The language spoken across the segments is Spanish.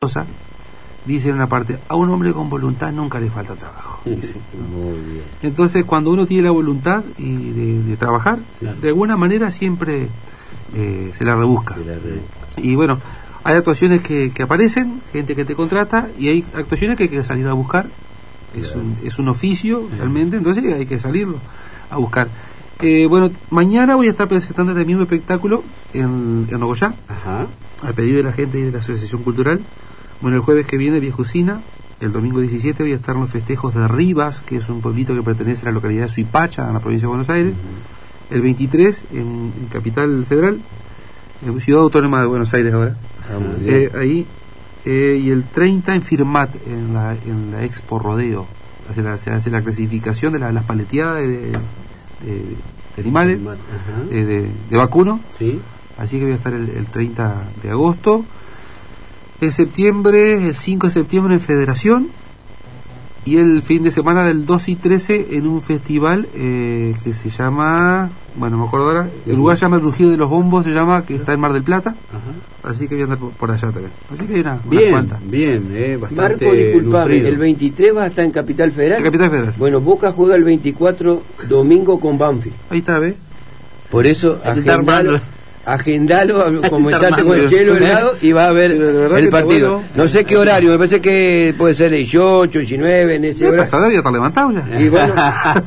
Sosa dice en una parte: a un hombre con voluntad nunca le falta trabajo, dice. Muy bien. Entonces, cuando uno tiene la voluntad de trabajar, claro, de alguna manera siempre se la rebusca. Y bueno, hay actuaciones que aparecen, gente que te contrata, y hay actuaciones que hay que salir a buscar. Es un oficio realmente, entonces hay que salirlo a buscar. Bueno, mañana voy a estar presentando el mismo espectáculo en Nogoyá, a pedido de la gente y de la Asociación Cultural. Bueno, el jueves que viene Viejusina, el domingo 17 voy a estar en los festejos de Rivas, que es un pueblito que pertenece a la localidad de Suipacha, en la provincia de Buenos Aires. El 23 en Capital Federal, en Ciudad Autónoma de Buenos Aires ahora. Ahí. Y el 30 en Firmat, en la Expo Rodeo. Se hace la clasificación de las paleteadas de animales, de vacuno. Sí. Así que voy a estar el 30 de agosto. En septiembre, el 5 de septiembre en Federación, y el fin de semana del 2 y 13 en un festival que se llama, bueno, no me acuerdo ahora, el lugar se llama El Rugido de los Bombos, se llama, que está en Mar del Plata. Así que voy a andar por allá también. Así que hay unas cuantas. Bastante. Marco, disculpame, el 23 va a estar en Capital Federal. En Capital Federal. Bueno, Boca juega el 24 domingo con Banfield. Ahí está, ¿ves? Por eso, agendalo, comentate con el Chelo helado y va a ver el partido. Bueno, no sé qué horario, me parece que puede ser 18, 19, en ese horario. Pasada ya está levantado ya. Y bueno,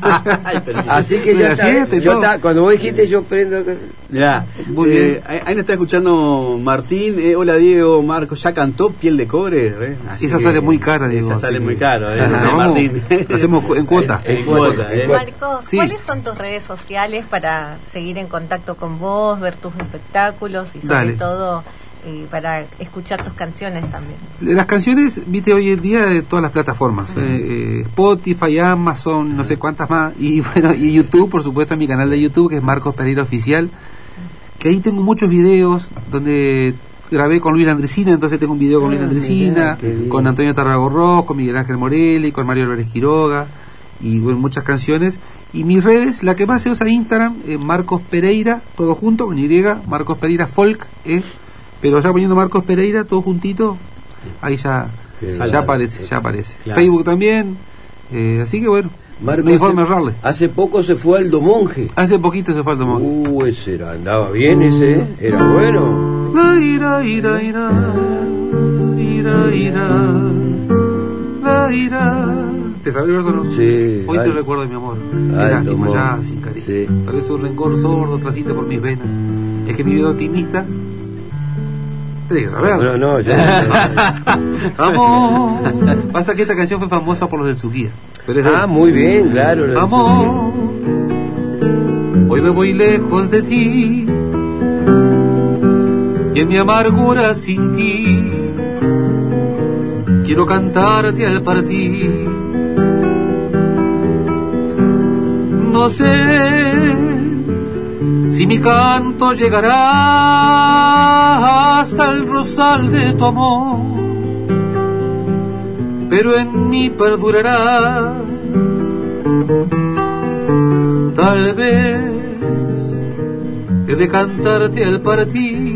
así que ya está, cuando vos dijiste yo prendo. Mirá, ahí nos está escuchando Martín. Hola Diego, Marco, ya cantó Piel de Cobre. Esa sale muy cara, Diego. Esa sale muy cara, Martín. Hacemos en cuota. En cuota. Marco, ¿cuáles son tus redes sociales para seguir en contacto con vos, ver tus espectáculos y sobre todo para escuchar tus canciones también? Las canciones, viste, hoy en día de todas las plataformas, Spotify, Amazon, no sé cuántas más, y bueno, y YouTube, por supuesto, en mi canal de YouTube, que es Marcos Pereira Oficial, que ahí tengo muchos videos donde grabé con Luis Andresina, entonces tengo un video con Luis Andresina, con Antonio Tarragorros, con Miguel Ángel Morelli, con Mario Álvarez Quiroga, y bueno, muchas canciones. Y mis redes, la que más se usa Instagram, Marcos Pereira, todo junto, con Y, Marcos Pereira Folk, pero ya poniendo Marcos Pereira, todo juntito, ahí ya aparece. Claro. Facebook también, así que bueno, Marcos, no hay forma de errarle. Hace poco se fue Aldo Monge. Hace poquito se fue Aldo Monge. Ese andaba bien ese, era bueno. La ira, ira, ira, ira, ira, la ira. ¿Te sabes el verso, no? Sí. Hoy te recuerdo de mi amor. Qué lástima ya, sin cariño. Sí. Tal vez un rencor sordo transite por mis venas. Es que mi vida optimista. Tienes que saberlo. No, ya. Vamos. Pasa que esta canción fue famosa por los del Suquía. Muy bien, claro. Amor, hoy me voy lejos de ti, y en mi amargura sin ti quiero cantarte al partir. No sé si mi canto llegará hasta el rosal de tu amor, pero en mí perdurará. Tal vez he de cantarte al partir.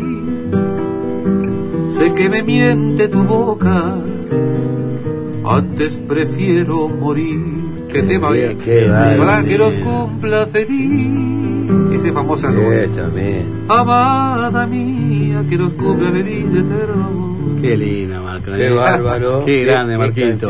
Sé que me miente tu boca, antes prefiero morir. ¿Qué tema bien? Para que los cumpla feliz. Ese famoso también. Amada mía, que los cumpla feliz eterno. Qué lindo, Marco. Qué bárbaro. Qué grande, Marquito.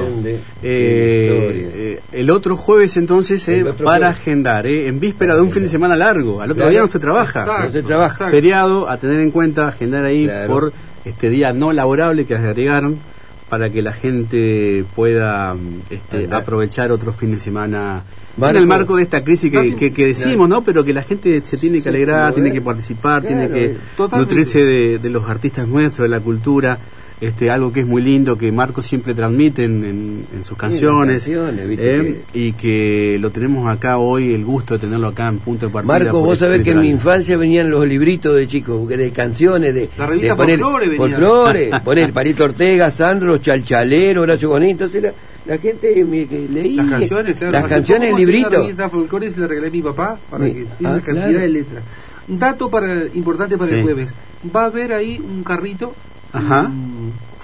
El otro jueves entonces para agendar, en víspera de un fin de semana largo. Al otro día no se trabaja. No se trabaja. Feriado, a tener en cuenta, agendar ahí por este día no laborable que agregaron, para que la gente pueda aprovechar otro fin de semana en el marco de esta crisis que decimos, ¿no? Pero que la gente se tiene que alegrar, tiene que participar, tiene que nutrirse de los artistas nuestros, de la cultura. Algo que es muy lindo, que Marco siempre transmite en sus canciones, y que lo tenemos acá hoy, el gusto de tenerlo acá en Punto de Partida. Marco, vos sabés que en mi infancia venían los libritos de chicos, de canciones, de la revista Folklore, poner Palito Ortega, Sandro, los Chalchaleros, Horacio Bonín. Entonces la gente que leía las canciones, claro, las canciones, el librito. La revista Folklore se la regalé a mi papá para que tenga cantidad de letras. Un dato importante para el jueves: va a haber ahí un carrito,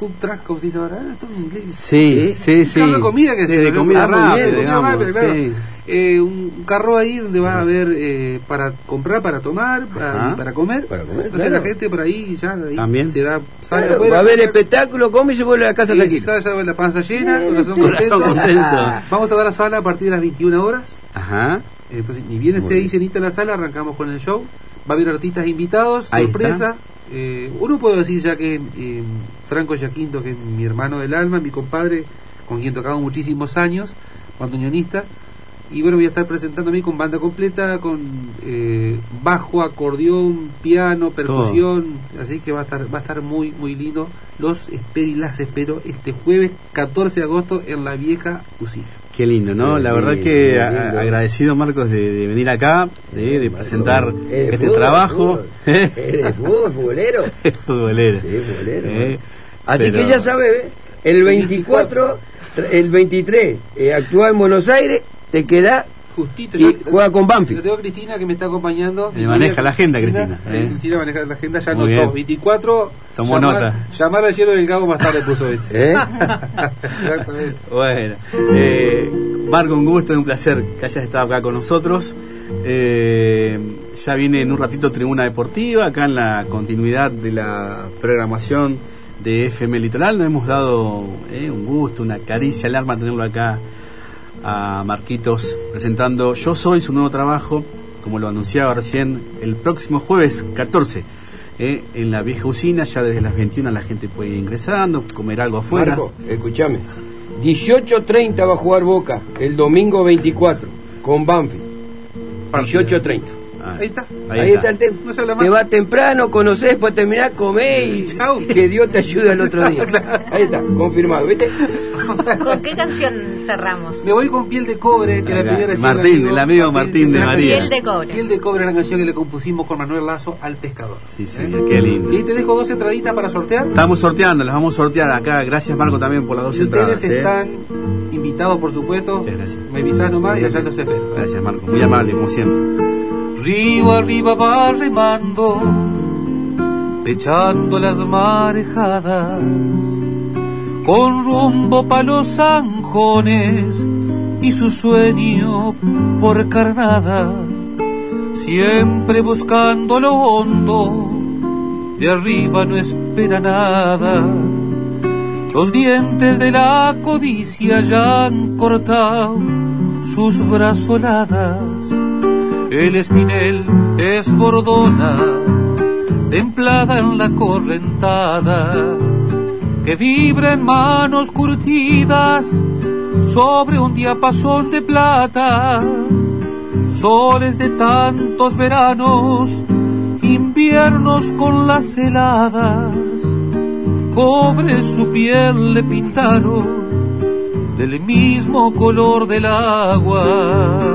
food truck, como se dice ahora, esto en inglés. Sí. Carro de comida que de comida rápida, claro. Sí. Un carro ahí donde va a haber para comprar, para tomar, para comer. Entonces claro. La gente por ahí ya también sale afuera. Va a haber espectáculo, come y se vuelve a la casa tranquilo. Sale la panza llena, corazón contento. Vamos a dar a sala a partir de las 21 horas. Ajá. Entonces, ni bien esté ahí llenita la sala, arrancamos con el show. Va a haber artistas invitados, ahí sorpresa. Uno puedo decir ya que Franco Giaquinto, que es mi hermano del alma, mi compadre, con quien tocaba muchísimos años, bandoneonista. Y bueno, voy a estar presentándome con banda completa, con bajo, acordeón, piano, percusión, todo. Así que va a estar muy muy lindo. Las espero este jueves 14 de agosto en la vieja usina. Qué lindo, ¿no? La verdad que agradecido, Marcos, de venir acá, de presentar este trabajo. ¿Es de fútbol, futbolero? Es futbolero. Sí, futbolero. Así que ya sabe, el 24, el 23 actúa en Buenos Aires, te queda justito, y juega con Banfield. Yo tengo a Cristina que me está acompañando. Me maneja la agenda, Cristina. Cristina maneja la agenda, ya anotó. 24. Tomó nota. Llamar al hielo del Gago más tarde puso Exactamente. Bueno. Marco, un gusto, un placer que hayas estado acá con nosotros. Ya viene en un ratito Tribuna Deportiva, acá en la continuidad de la programación de FM Litoral. Nos hemos dado un gusto, una caricia al alma tenerlo acá a Marquitos presentando Yo Soy, su nuevo trabajo, como lo anunciaba recién, el próximo jueves 14 en la vieja usina. Ya desde las 21 la gente puede ir ingresando, comer algo afuera. Marco, escúchame, 18:30 va a jugar Boca el domingo 24 con Banfield. 18:30. Ahí está. Ahí está el tema. No se habla más. Te va temprano, conocés, después terminás, comés y chau. Que Dios te ayude el otro día. Claro. Ahí está, confirmado, ¿viste? ¿Con qué canción cerramos? Me voy con Piel de Cobre, que la primera Martín, el amigo Martín de María. Piel de Cobre. Piel de Cobre, una canción que le compusimos con Manuel Lazo al pescador. Sí, señor, qué lindo. Y te dejo 2 entraditas para sortear. Estamos sorteando, las vamos a sortear acá. Gracias, Marco, también por las 2 entradas. Ustedes están invitados, por supuesto. Muchas gracias. Me avisás nomás y allá los espero. Gracias, Marco, muy amable, como siempre. Río arriba va remando, pechando las marejadas, con rumbo pa' los zanjones y su sueño por carnada, siempre buscando lo hondo, de arriba no espera nada. Los dientes de la codicia ya han cortado sus brazoladas. El espinel es bordona, templada en la correntada, que vibra en manos curtidas sobre un diapasón de plata. Soles de tantos veranos, inviernos con las heladas, cobre su piel le pintaron del mismo color del agua.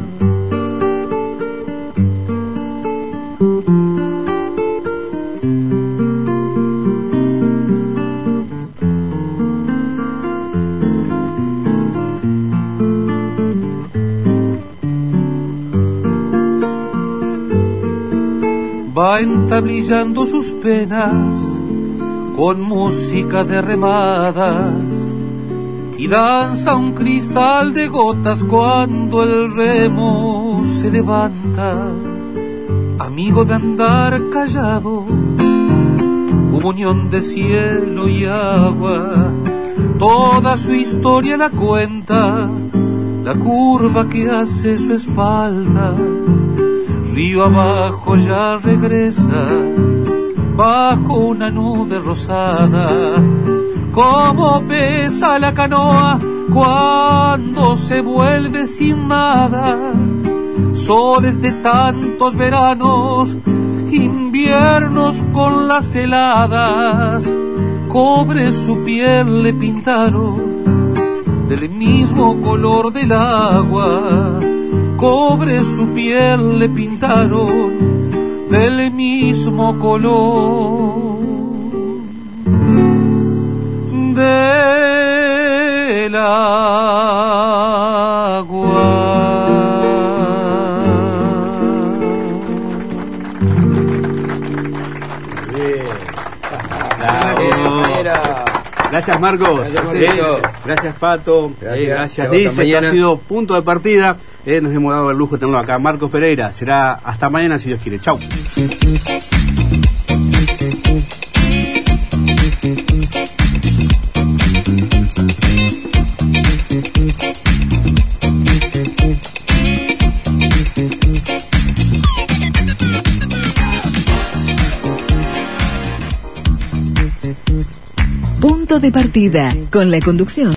Va entablillando sus penas con música de remadas y danza un cristal de gotas cuando el remo se levanta. Amigo de andar callado, unión de cielo y agua, toda su historia la cuenta, la curva que hace su espalda. Río abajo ya regresa, bajo una nube rosada, como pesa la canoa cuando se vuelve sin nada. Soles de tantos veranos, inviernos con las heladas, cobre su piel le pintaron del mismo color del agua. Cobre su piel le pintaron del mismo color del agua. Bien. Gracias. Gracias, Marcos. Gracias, Pato. Gracias, Liz. Esto ha sido Punto de Partida. Nos hemos dado el lujo de tenerlo acá. Marcos Pereira. Será hasta mañana, si Dios quiere. Chau. Punto de Partida, con la conducción